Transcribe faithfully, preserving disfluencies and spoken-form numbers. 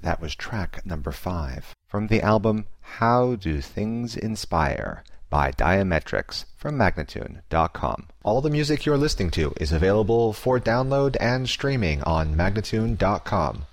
That was track number five from the album How Do Things Inspire by Diametrics from Magnatune dot com. All the music you're listening to is available for download and streaming on Magnatune dot com.